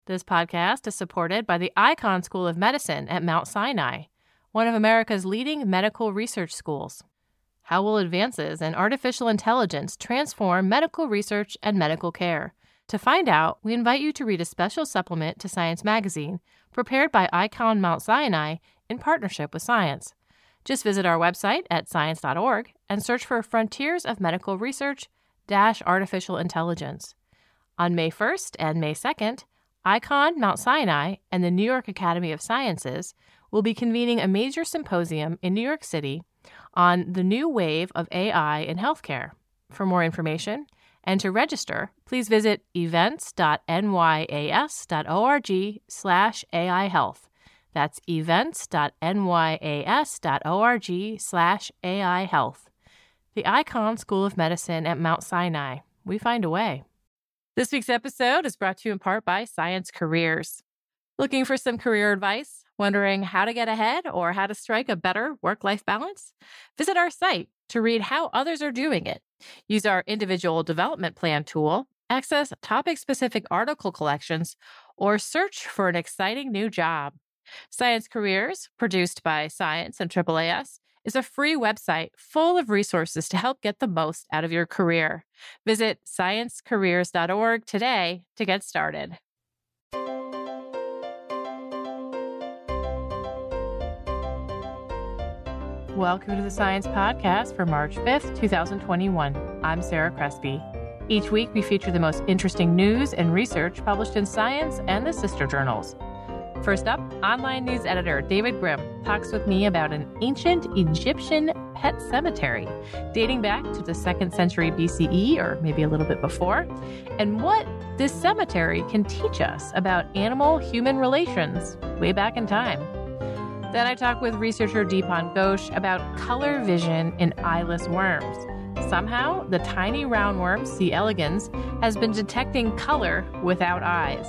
This podcast is supported by the Icahn School of Medicine at Mount Sinai, one of America's leading medical research schools. How will advances in artificial intelligence transform medical research and medical care? To find out, we invite you to read a special supplement to Science Magazine, prepared by Icahn Mount Sinai in partnership with Science. Just visit our website at science.org and search for Frontiers of Medical Research - Artificial Intelligence. On May 1st and May 2nd, Icahn Mount Sinai and the New York Academy of Sciences will be convening a major symposium in New York City on the new wave of AI in healthcare. For more information and to register, please visit events.nyas.org/AI Health. That's events.nyas.org/AI Health. The Icahn School of Medicine at Mount Sinai. We find a way. This week's episode is brought to you in part by Science Careers. Looking for some career advice? Wondering how to get ahead or how to strike a better work-life balance? Visit our site to read how others are doing it. Use our individual development plan tool, access topic-specific article collections, or search for an exciting new job. Science Careers, produced by Science and AAAS, is a free website full of resources to help get the most out of your career. Visit sciencecareers.org today to get started. Welcome to the Science Podcast for March 5th, 2021. I'm Sarah Crespi. Each week, we feature the most interesting news and research published in Science and the sister journals. First up, online news editor David Grimm talks with me about an ancient Egyptian pet cemetery dating back to the 2nd century BCE, or maybe a little bit before, and what this cemetery can teach us about animal-human relations way back in time. Then I talk with researcher Deepan Ghosh about color vision in eyeless worms. Somehow, the tiny roundworm C. elegans has been detecting color without eyes.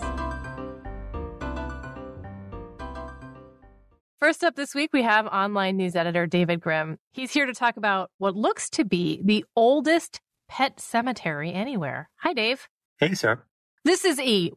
First up this week, we have online news editor David Grimm. He's here to talk about what looks to be the oldest pet cemetery anywhere. Hi, Dave. Hey, Sarah. This is a,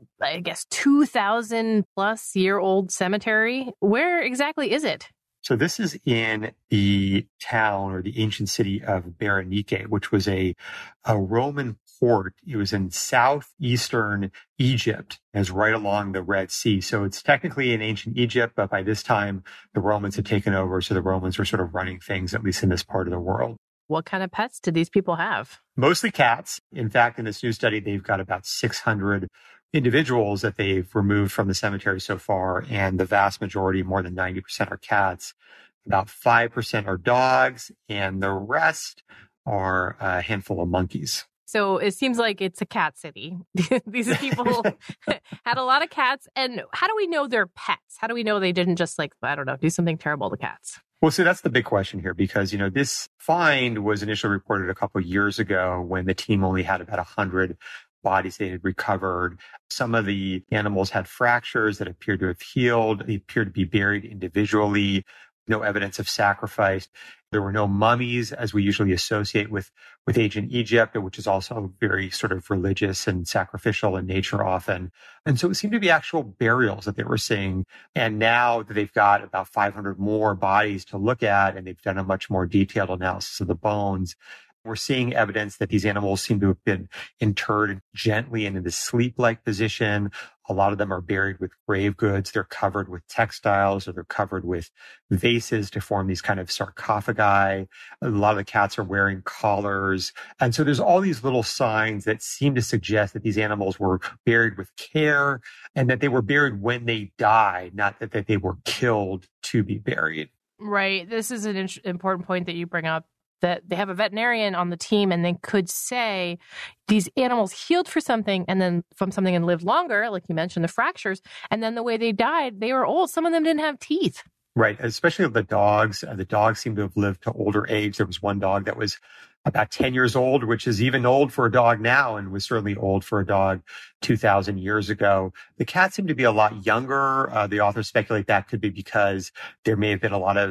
2,000 plus year old cemetery. Where exactly is it? So this is in the town or the ancient city of Berenike, which was a Roman port. It was in southeastern Egypt, as right along the Red Sea. So it's technically in ancient Egypt, but by this time, the Romans had taken over. So the Romans were sort of running things, at least in this part of the world. What kind of pets did these people have? Mostly cats. In fact, in this new study, they've got about 600 individuals that they've removed from the cemetery so far, and the vast majority, more than 90%, are cats. About 5% are dogs, and the rest are a handful of monkeys. So it seems like it's a cat city. These people had a lot of cats. And how do we know they're pets? How do we know they didn't just do something terrible to cats? Well, so that's the big question here, because, this find was initially reported a couple of years ago when the team only had about 100 bodies they had recovered. Some of the animals had fractures that appeared to have healed. They appeared to be buried individually. No evidence of sacrifice. There were no mummies, as we usually associate with ancient Egypt, which is also very sort of religious and sacrificial in nature often. And so it seemed to be actual burials that they were seeing. And now that they've got about 500 more bodies to look at, and they've done a much more detailed analysis of the bones, we're seeing evidence that these animals seem to have been interred gently and in this sleep-like position. A lot of them are buried with grave goods. They're covered with textiles, or they're covered with vases to form these kind of sarcophagi. A lot of the cats are wearing collars. And so there's all these little signs that seem to suggest that these animals were buried with care and that they were buried when they died, not that they were killed to be buried. Right. This is an important point that you bring up, that they have a veterinarian on the team and they could say these animals healed for something and then from something and lived longer, like you mentioned, the fractures. And then the way they died, they were old. Some of them didn't have teeth. Right. Especially the dogs. The dogs seem to have lived to older age. There was one dog that was about 10 years old, which is even old for a dog now and was certainly old for a dog 2,000 years ago. The cats seem to be a lot younger. The authors speculate that could be because there may have been a lot of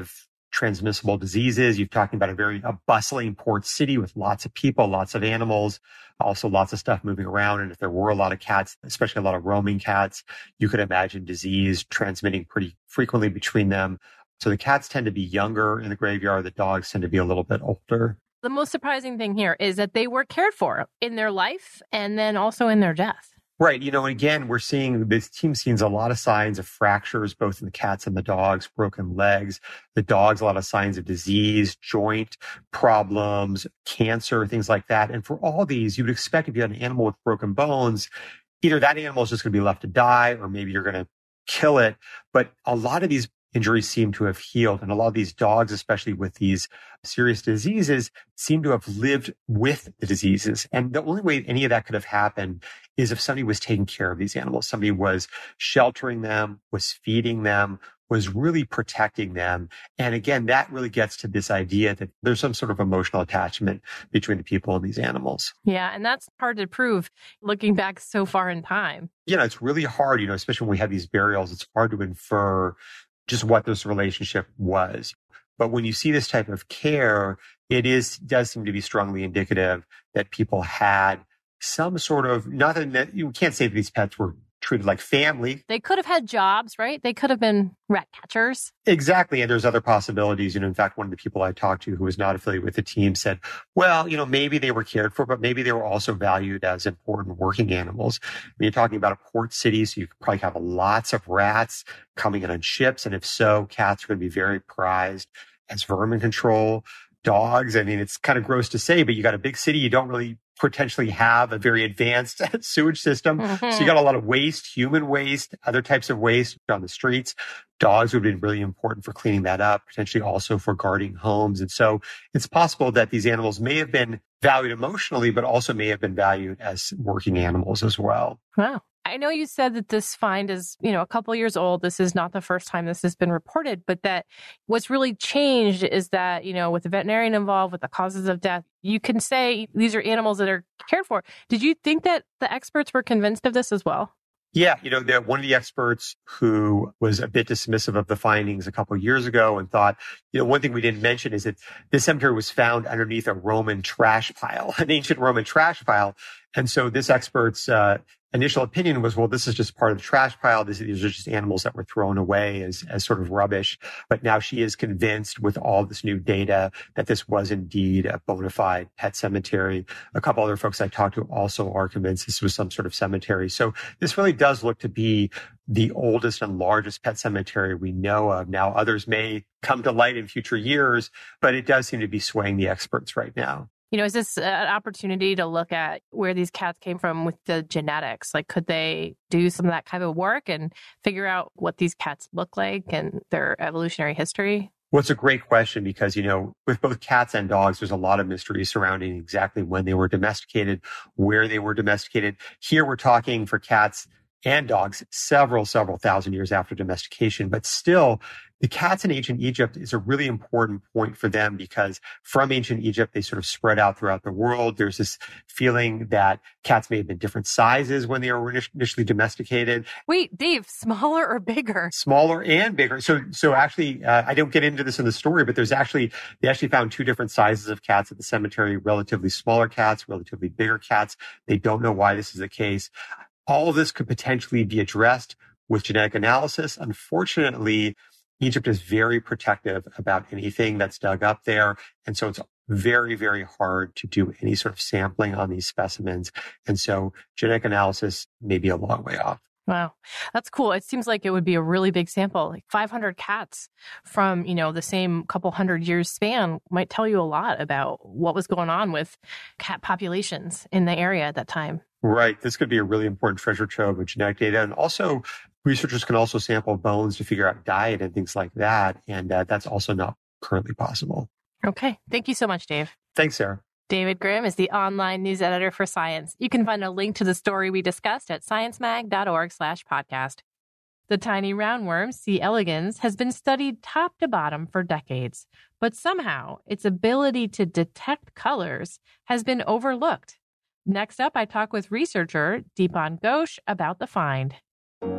transmissible diseases. You're talking about a bustling port city with lots of people, lots of animals, also lots of stuff moving around. And if there were a lot of cats, especially a lot of roaming cats, you could imagine disease transmitting pretty frequently between them. So the cats tend to be younger in the graveyard. The dogs tend to be a little bit older. The most surprising thing here is that they were cared for in their life and then also in their death. Right. And again, we're seeing this team sees a lot of signs of fractures, both in the cats and the dogs, broken legs, the dogs, a lot of signs of disease, joint problems, cancer, things like that. And for all these, you would expect if you had an animal with broken bones, either that animal is just going to be left to die, or maybe you're going to kill it. But a lot of these injuries seem to have healed. And a lot of these dogs, especially with these serious diseases, seem to have lived with the diseases. And the only way any of that could have happened is if somebody was taking care of these animals. Somebody was sheltering them, was feeding them, was really protecting them. And again, that really gets to this idea that there's some sort of emotional attachment between the people and these animals. Yeah, and that's hard to prove looking back so far in time. It's really hard, especially when we have these burials, it's hard to infer just what this relationship was. But when you see this type of care, does seem to be strongly indicative that people had some sort of, nothing that you can't say that these pets were treated like family. They could have had jobs, right? They could have been rat catchers. Exactly. And there's other possibilities. In fact, one of the people I talked to who was not affiliated with the team said, well, maybe they were cared for, but maybe they were also valued as important working animals. When you're talking about a port city, so you could probably have lots of rats coming in on ships. And if so, cats are going to be very prized as vermin control. Dogs, it's kind of gross to say, but you got a big city, you don't really potentially have a very advanced sewage system. Mm-hmm. So you got a lot of waste, human waste, other types of waste on the streets. Dogs would be really important for cleaning that up, potentially also for guarding homes. And so it's possible that these animals may have been valued emotionally, but also may have been valued as working animals as well. Wow. I know you said that this find is, a couple years old. This is not the first time this has been reported, but that what's really changed is that, with the veterinarian involved, with the causes of death, you can say these are animals that are cared for. Did you think that the experts were convinced of this as well? Yeah, one of the experts who was a bit dismissive of the findings a couple of years ago and thought, one thing we didn't mention is that this cemetery was found underneath a Roman trash pile, an ancient Roman trash pile. And so this expert's initial opinion was, well, this is just part of the trash pile. These are just animals that were thrown away as sort of rubbish. But now she is convinced with all this new data that this was indeed a bona fide pet cemetery. A couple other folks I talked to also are convinced this was some sort of cemetery. So this really does look to be the oldest and largest pet cemetery we know of. Now, others may come to light in future years, but it does seem to be swaying the experts right now. Is this an opportunity to look at where these cats came from with the genetics? Like, could they do some of that kind of work and figure out what these cats look like and their evolutionary history? Well, it's a great question because, with both cats and dogs, there's a lot of mystery surrounding exactly when they were domesticated, where they were domesticated. Here we're talking for cats and dogs several thousand years after domestication, but still the cats in ancient Egypt is a really important point for them because from ancient Egypt, they sort of spread out throughout the world. There's this feeling that cats may have been different sizes when they were initially domesticated. Wait, Dave, smaller or bigger? Smaller and bigger. So actually, I don't get into this in the story, but they actually found two different sizes of cats at the cemetery, relatively smaller cats, relatively bigger cats. They don't know why this is the case. All of this could potentially be addressed with genetic analysis. Unfortunately, Egypt is very protective about anything that's dug up there. And so it's very, very hard to do any sort of sampling on these specimens. And so genetic analysis may be a long way off. Wow. That's cool. It seems like it would be a really big sample. Like 500 cats from, the same couple hundred years span might tell you a lot about what was going on with cat populations in the area at that time. Right. This could be a really important treasure trove of genetic data. And also, researchers can also sample bones to figure out diet and things like that. And that's also not currently possible. Okay. Thank you so much, Dave. Thanks, Sarah. David Grimm is the online news editor for Science. You can find a link to the story we discussed at sciencemag.org/podcast. The tiny roundworm, C. elegans, has been studied top to bottom for decades, but somehow its ability to detect colors has been overlooked. Next up, I talk with researcher Deepan Ghosh about the find. The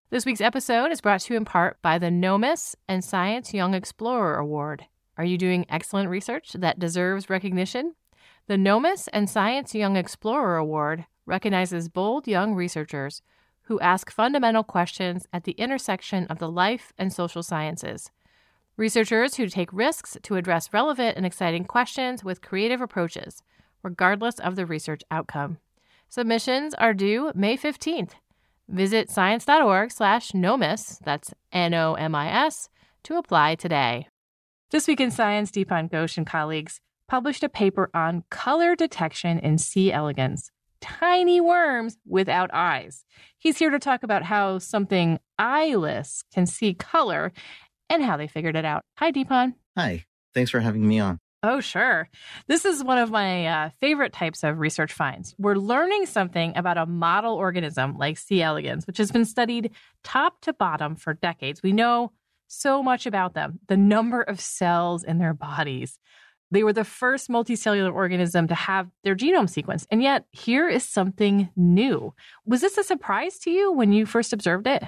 This week's episode is brought to you in part by the NOMIS and Science Young Explorer Award. Are you doing excellent research that deserves recognition? The NOMIS and Science Young Explorer Award recognizes bold young researchers who ask fundamental questions at the intersection of the life and social sciences. Researchers who take risks to address relevant and exciting questions with creative approaches, regardless of the research outcome. Submissions are due May 15th. Visit science.org/NOMIS, that's NOMIS, to apply today. This week in science, Deepan Ghosh and colleagues published a paper on color detection in C. elegans, tiny worms without eyes. He's here to talk about how something eyeless can see color and how they figured it out. Hi, Deepan. Hi. Thanks for having me on. Oh, sure. This is one of my favorite types of research finds. We're learning something about a model organism like C. elegans, which has been studied top to bottom for decades. We know so much about them, the number of cells in their bodies. They were the first multicellular organism to have their genome sequenced. And yet, here is something new. Was this a surprise to you when you first observed it?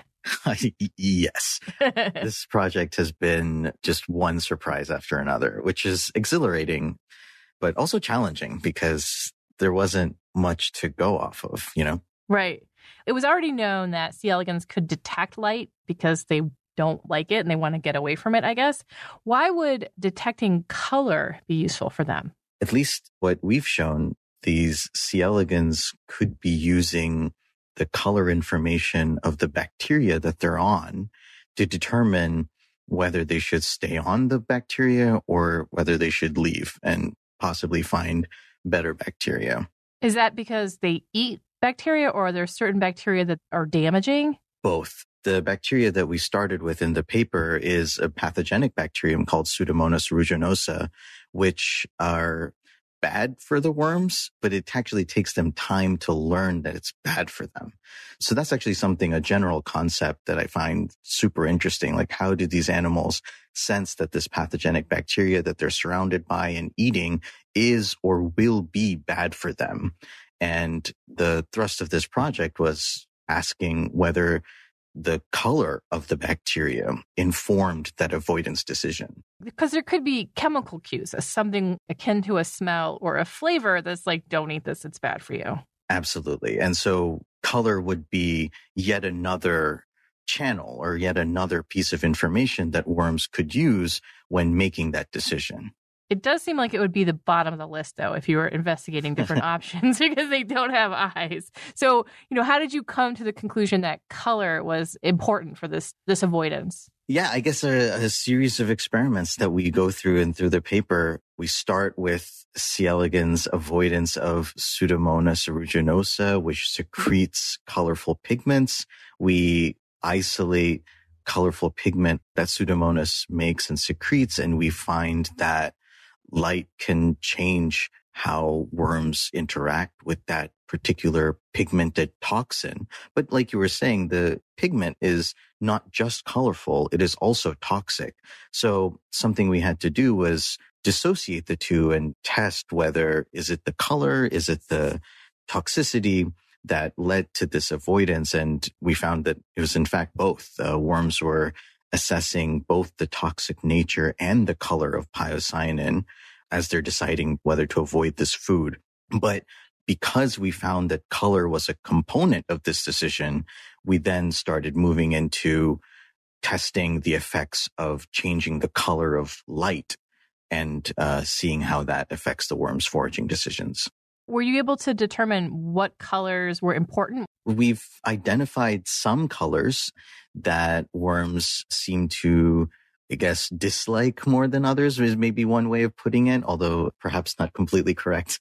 Yes. This project has been just one surprise after another, which is exhilarating, but also challenging because there wasn't much to go off of, Right. It was already known that C. elegans could detect light because they don't like it and they want to get away from it, I guess. Why would detecting color be useful for them? At least what we've shown, these C. elegans could be using the color information of the bacteria that they're on to determine whether they should stay on the bacteria or whether they should leave and possibly find better bacteria. Is that because they eat bacteria or are there certain bacteria that are damaging? Both. The bacteria that we started with in the paper is a pathogenic bacterium called Pseudomonas aeruginosa, which are bad for the worms, but it actually takes them time to learn that it's bad for them. So that's actually a general concept that I find super interesting. Like, how do these animals sense that this pathogenic bacteria that they're surrounded by and eating is or will be bad for them? And the thrust of this project was asking whether the color of the bacteria informed that avoidance decision. Because there could be chemical cues, something akin to a smell or a flavor that's like, don't eat this, it's bad for you. Absolutely. And so color would be yet another channel or yet another piece of information that worms could use when making that decision. It does seem like it would be the bottom of the list, though, if you were investigating different options because they don't have eyes. So, how did you come to the conclusion that color was important for this avoidance? Yeah, I guess a series of experiments that we go through and through the paper. We start with C. elegans' avoidance of Pseudomonas aeruginosa, which secretes colorful pigments. We isolate colorful pigment that Pseudomonas makes and secretes, and we find that light can change how worms interact with that particular pigmented toxin. But like you were saying, the pigment is not just colorful, it is also toxic. So something we had to do was dissociate the two and test whether is it the color, is it the toxicity that led to this avoidance. And we found that it was in fact both. Worms were assessing both the toxic nature and the color of piocyanin as they're deciding whether to avoid this food. But because we found that color was a component of this decision, we then started moving into testing the effects of changing the color of light and seeing how that affects the worm's foraging decisions. Were you able to determine what colors were important? We've identified some colors that worms seem to, I guess, dislike more than others is maybe one way of putting it, although perhaps not completely correct.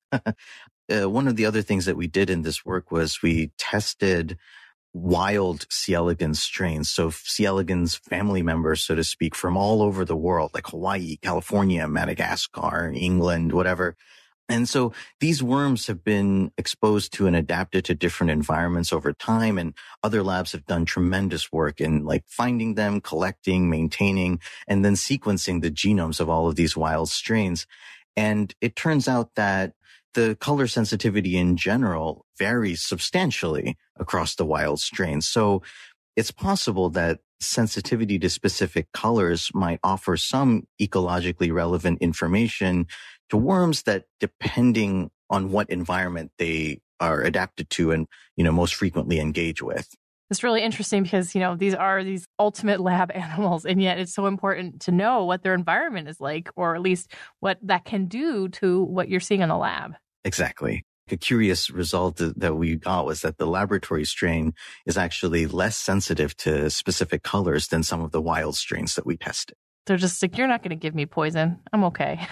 One of the other things that we did in this work was we tested wild C. elegans strains. So C. elegans family members, so to speak, from all over the world, like Hawaii, California, Madagascar, England, whatever. And so these worms have been exposed to and adapted to different environments over time. And other labs have done tremendous work in like finding them, collecting, maintaining, and then sequencing the genomes of all of these wild strains. And it turns out that the color sensitivity in general varies substantially across the wild strains. So it's possible that sensitivity to specific colors might offer some ecologically relevant information to worms that, depending on what environment they are adapted to and, most frequently engage with. It's really interesting because, these are these ultimate lab animals, and yet it's so important to know what their environment is like, or at least what that can do to what you're seeing in the lab. Exactly. A curious result that we got was that the laboratory strain is actually less sensitive to specific colors than some of the wild strains that we tested. They're just like, you're not going to give me poison. I'm okay.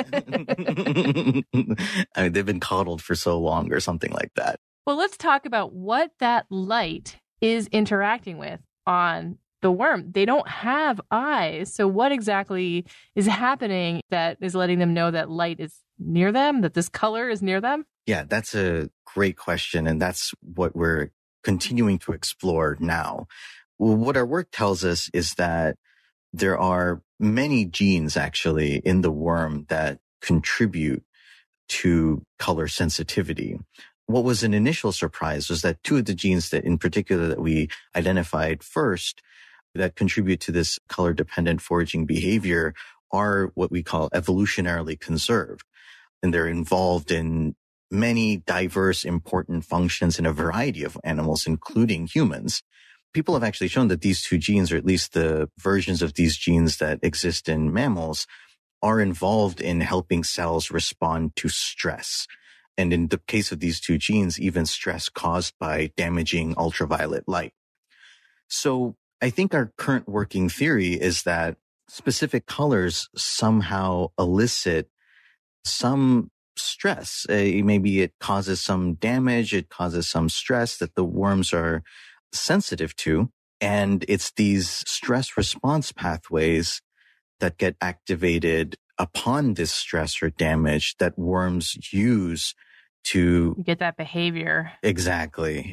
They've been coddled for so long or something like that. Well, let's talk about what that light is interacting with on the worm. They don't have eyes. So what exactly is happening that is letting them know that light is near them, that this color is near them? Yeah, that's a great question. And that's what we're continuing to explore now. Well, what our work tells us is that there are many genes actually in the worm that contribute to color sensitivity. What was an initial surprise was that two of the genes that in particular that we identified first that contribute to this color-dependent foraging behavior are what we call evolutionarily conserved. And they're involved in many diverse, important functions in a variety of animals, including humans. People have actually shown that these two genes, or at least the versions of these genes that exist in mammals, are involved in helping cells respond to stress. And in the case of these two genes, even stress caused by damaging ultraviolet light. So I think our current working theory is that specific colors somehow elicit some stress. Maybe it causes some damage, it causes some stress that the worms are sensitive to. And it's these stress response pathways that get activated upon this stress or damage that worms use to get that behavior. Exactly.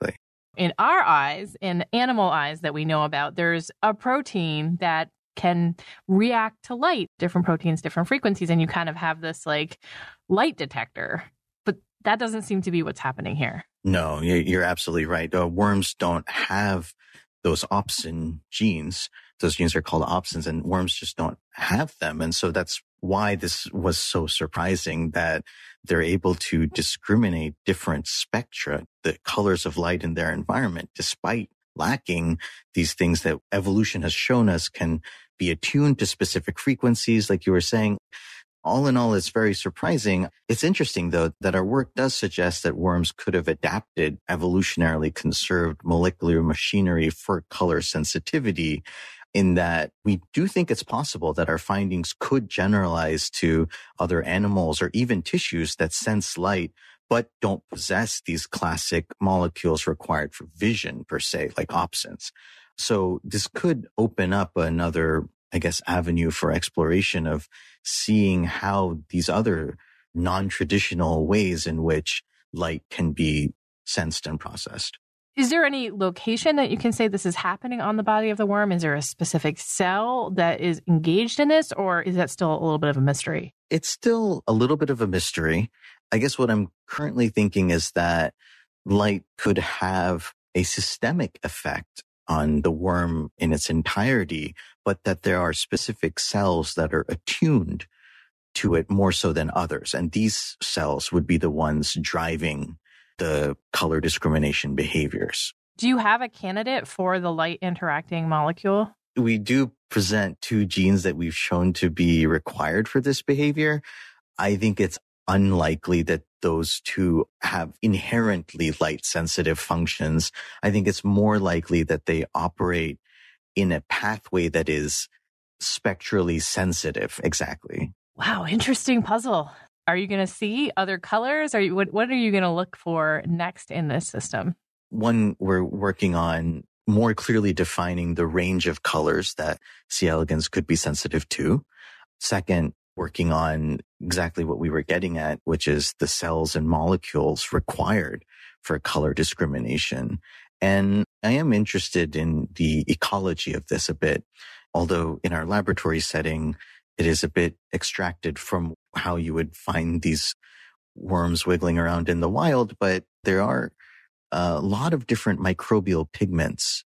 In our eyes, in animal eyes that we know about, there's a protein that can react to light, different proteins, different frequencies, and you kind of have this like light detector. But that doesn't seem to be what's happening here. No, you're absolutely right. Worms don't have those opsin genes. Those genes are called opsins, and worms just don't have them. And so that's why this was so surprising that they're able to discriminate different spectra, the colors of light in their environment, despite lacking these things that evolution has shown us can be attuned to specific frequencies, like you were saying. All in all, it's very surprising. It's interesting, though, that our work does suggest that worms could have adapted evolutionarily conserved molecular machinery for color sensitivity, in that we do think it's possible that our findings could generalize to other animals or even tissues that sense light, but don't possess these classic molecules required for vision per se, like opsins. So this could open up another, avenue for exploration of seeing how these other non-traditional ways in which light can be sensed and processed. Is there any location that you can say this is happening on the body of the worm? Is there a specific cell that is engaged in this, or is that still a little bit of a mystery? It's still a little bit of a mystery. I guess what I'm currently thinking is that light could have a systemic effect on the worm in its entirety, but that there are specific cells that are attuned to it more so than others. And these cells would be the ones driving the color discrimination behaviors. Do you have a candidate for the light interacting molecule? We do present two genes that we've shown to be required for this behavior. I think it's unlikely that those two have inherently light sensitive functions. I think it's more likely that they operate in a pathway that is spectrally sensitive. Exactly. Wow, interesting puzzle. Are you going to see other colors? What are you going to look for next in this system? One, we're working on more clearly defining the range of colors that C. elegans could be sensitive to. Second, working on exactly what we were getting at, which is the cells and molecules required for color discrimination. And I am interested in the ecology of this a bit, although in our laboratory setting, it is a bit extracted from how you would find these worms wiggling around in the wild, but there are a lot of different microbial pigments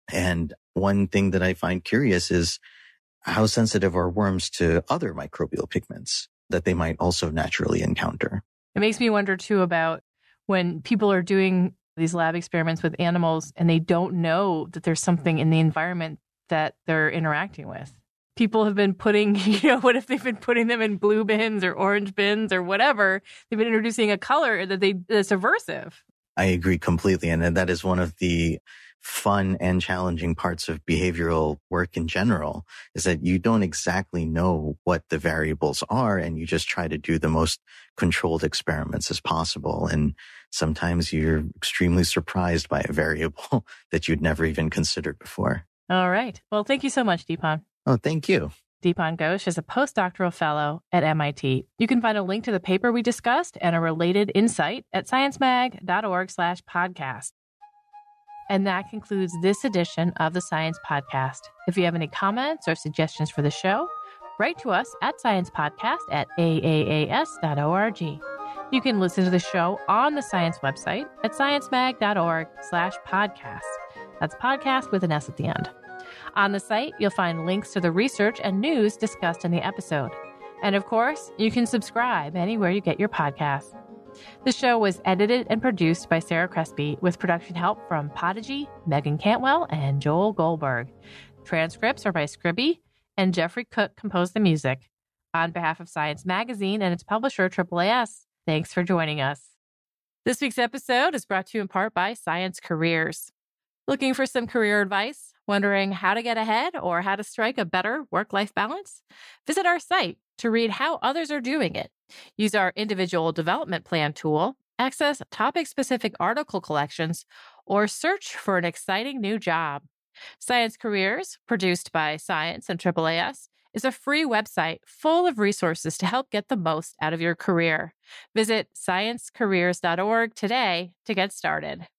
And one thing that I find curious is how sensitive are worms to other microbial pigments that they might also naturally encounter. It makes me wonder too about when people are doing these lab experiments with animals and they don't know that there's something in the environment that they're interacting with. People have been putting, what if they've been putting them in blue bins or orange bins or whatever? They've been introducing a color that's aversive. I agree completely. And that is one of the fun and challenging parts of behavioral work in general, is that you don't exactly know what the variables are, and you just try to do the most controlled experiments as possible. And sometimes you're extremely surprised by a variable that you'd never even considered before. All right. Well, thank you so much, Deepan. Oh, thank you. Deepan Ghosh is a postdoctoral fellow at MIT. You can find a link to the paper we discussed and a related insight at sciencemag.org/podcast. And that concludes this edition of the Science Podcast. If you have any comments or suggestions for the show, write to us at sciencepodcast@aaas.org. You can listen to the show on the science website at sciencemag.org/podcast. That's podcast with an S at the end. On the site, you'll find links to the research and news discussed in the episode. And of course, you can subscribe anywhere you get your podcasts. The show was edited and produced by Sarah Crespi with production help from Podigy, Megan Cantwell, and Joel Goldberg. Transcripts are by Scribby, and Jeffrey Cook composed the music. On behalf of Science Magazine and its publisher, AAAS, thanks for joining us. This week's episode is brought to you in part by Science Careers. Looking for some career advice? Wondering how to get ahead or how to strike a better work-life balance? Visit our site to read how others are doing it. Use our individual development plan tool, access topic-specific article collections, or search for an exciting new job. Science Careers, produced by Science and AAAS, is a free website full of resources to help get the most out of your career. Visit sciencecareers.org today to get started.